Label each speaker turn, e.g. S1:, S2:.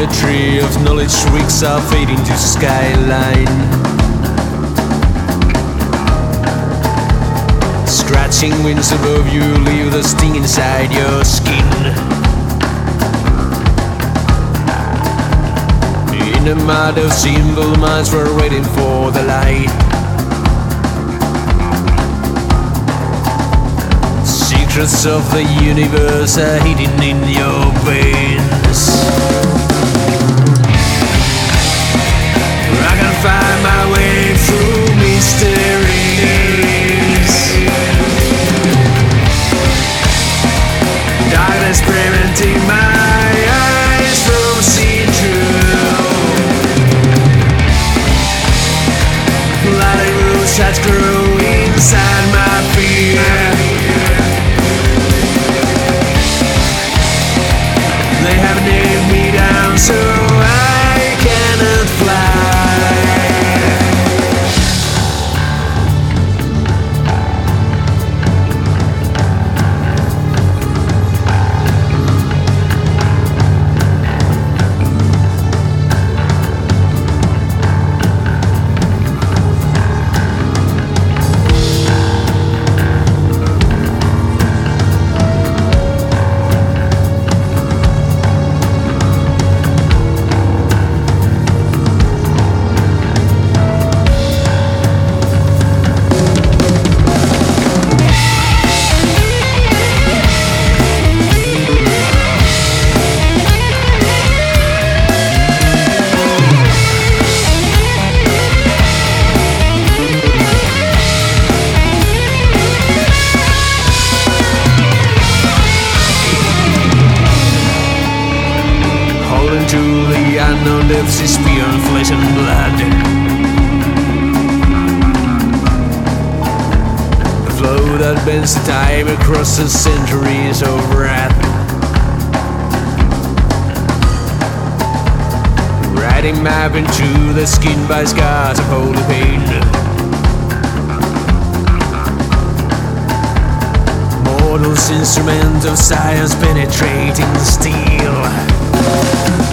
S1: the tree of knowledge reeks are fading to skyline. Scratching winds above you leave the sting inside your skin. In a mud of simple minds we're waiting for the light. Secrets of the universe are hidden in your veins. I can find my way through mysteries. Darkness preventing my eyes from seeing through. Bloody roots that grow inside my fear. They have nailed me down so I cannot fly. To the unknown depths is beyond flesh and blood. A flow that bends the time across the centuries of wrath. Riding map into the skin by scars of holy pain. Mortal's instrument of science penetrating the steel.